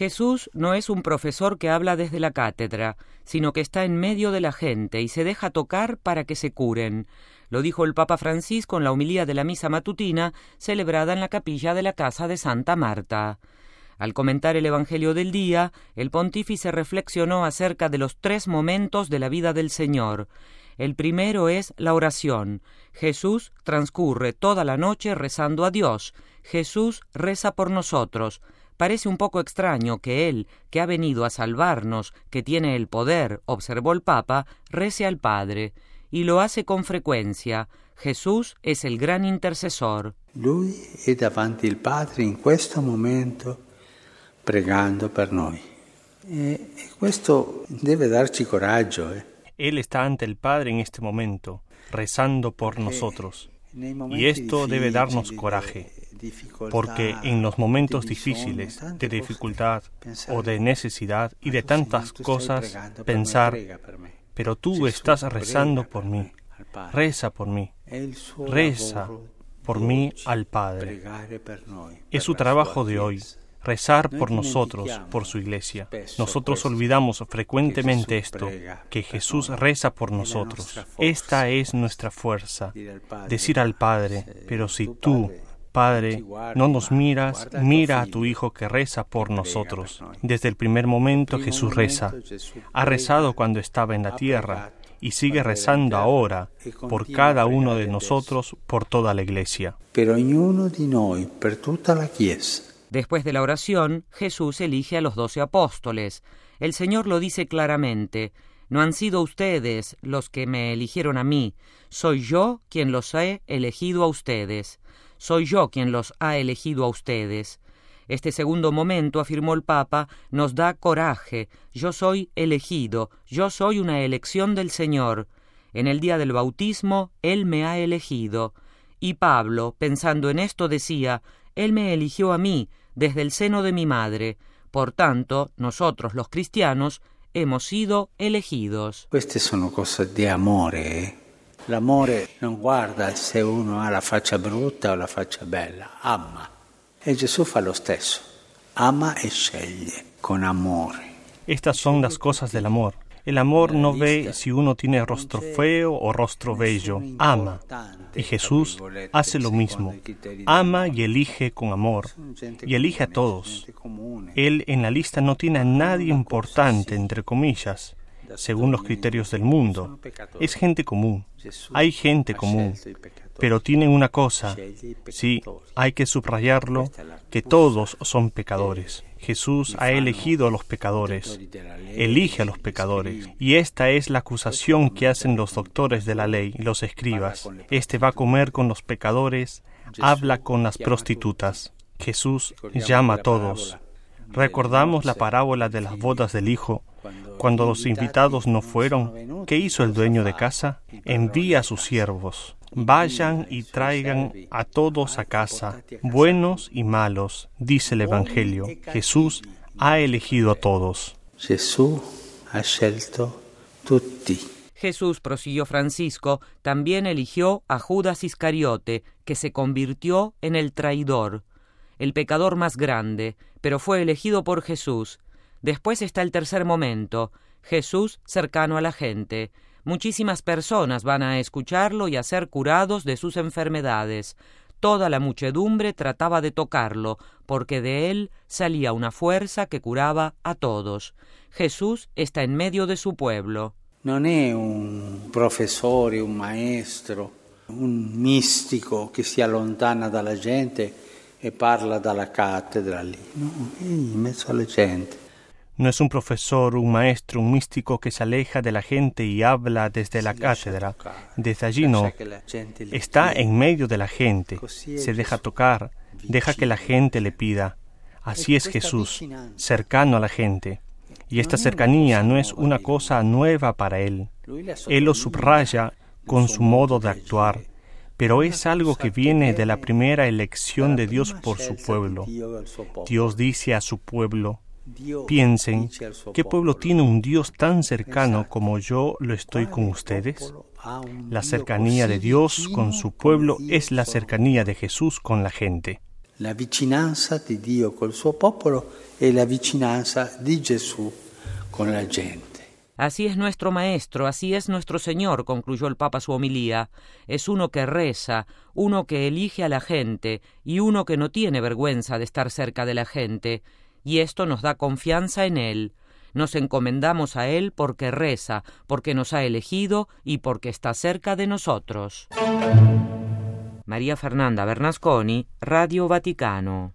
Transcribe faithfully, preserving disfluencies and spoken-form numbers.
Jesús no es un profesor que habla desde la cátedra, sino que está en medio de la gente y se deja tocar para que se curen. Lo dijo el Papa Francisco en la homilía de la misa matutina celebrada en la capilla de la casa de Santa Marta. Al comentar el Evangelio del día, el pontífice reflexionó acerca de los tres momentos de la vida del Señor. El primero es la oración. Jesús transcurre toda la noche rezando a Dios. Jesús reza por nosotros. Parece un poco extraño que Él, que ha venido a salvarnos, que tiene el poder, observó el Papa, rece al Padre. Y lo hace con frecuencia. Jesús es el gran intercesor. Lui è davanti al Padre in questo momento pregando per noi. E questo deve darci coraggio. Eh. Él está ante el Padre en este momento, rezando por nosotros. Y esto debe darnos coraje, porque en los momentos difíciles, de dificultad o de necesidad y de tantas cosas, pensar, pero tú estás rezando por mí, reza por mí, reza por mí al Padre. Es su trabajo de hoy, rezar por nosotros, por su Iglesia. Nosotros olvidamos frecuentemente esto, que Jesús reza por nosotros. Esta es nuestra fuerza, decir al Padre, pero si tú, Padre, no nos miras, mira a tu Hijo que reza por nosotros. Desde el primer momento Jesús reza. Ha rezado cuando estaba en la tierra y sigue rezando ahora por cada uno de nosotros, por toda la Iglesia. Per ognuno di noi, per tutta la Chiesa. Después de la oración, Jesús elige a los doce apóstoles. El Señor lo dice claramente: no han sido ustedes los que me eligieron a mí, soy yo quien los he elegido a ustedes. Soy yo quien los ha elegido a ustedes. Este segundo momento, afirmó el Papa, nos da coraje. Yo soy elegido, yo soy una elección del Señor. En el día del bautismo, Él me ha elegido. Y Pablo, pensando en esto, decía: Él me eligió a mí, desde el seno de mi madre. Por tanto, nosotros los cristianos hemos sido elegidos. Queste sono cose di amore. Eh? L'amore non guarda se uno ha la faccia brutta o la faccia bella, ama. E Gesù fa lo stesso. Ama e sceglie con amore. Estas son las cosas del amor. El amor no ve si uno tiene rostro feo o rostro bello. Ama. Y Jesús hace lo mismo. Ama y elige con amor. Y elige a todos. Él en la lista no tiene a nadie importante, entre comillas, según los criterios del mundo. Es gente común. Hay gente común. Pero tienen una cosa, sí, hay que subrayarlo, que todos son pecadores. Jesús ha elegido a los pecadores, elige a los pecadores. Y esta es la acusación que hacen los doctores de la ley y los escribas. Este va a comer con los pecadores, habla con las prostitutas. Jesús llama a todos. Recordamos la parábola de las bodas del Hijo. Cuando los invitados no fueron, ¿qué hizo el dueño de casa? Envía a sus siervos. Vayan y traigan a todos a casa, buenos y malos, dice el Evangelio. Jesús ha elegido a todos. Jesús ha scelto tutti. Jesús, prosiguió Francisco, también eligió a Judas Iscariote, que se convirtió en el traidor, el pecador más grande, pero fue elegido por Jesús. Después está el tercer momento, Jesús cercano a la gente. Muchísimas personas van a escucharlo y a ser curados de sus enfermedades. Toda la muchedumbre trataba de tocarlo, porque de él salía una fuerza que curaba a todos. Jesús está en medio de su pueblo. Non è un professore, un maestro, un mistico che si allontana dalla gente e parla dalla cattedra lì. No, è in mezzo alla gente. No es un profesor, un maestro, un místico que se aleja de la gente y habla desde la cátedra. Desde allí no. Está en medio de la gente. Se deja tocar. Deja que la gente le pida. Así es Jesús, cercano a la gente. Y esta cercanía no es una cosa nueva para Él. Él lo subraya con su modo de actuar. Pero es algo que viene de la primera elección de Dios por su pueblo. Dios dice a su pueblo: piensen, ¿qué pueblo tiene un Dios tan cercano como yo lo estoy con ustedes? La cercanía de Dios con su pueblo es la cercanía de Jesús con la gente. La vicinanza di Dio col suo popolo e la vicinanza di Gesù con la gente. Así es nuestro Maestro, así es nuestro Señor, concluyó el Papa su homilía. Es uno que reza, uno que elige a la gente y uno que no tiene vergüenza de estar cerca de la gente. Y esto nos da confianza en Él. Nos encomendamos a Él porque reza, porque nos ha elegido y porque está cerca de nosotros. María Fernanda Bernasconi, Radio Vaticano.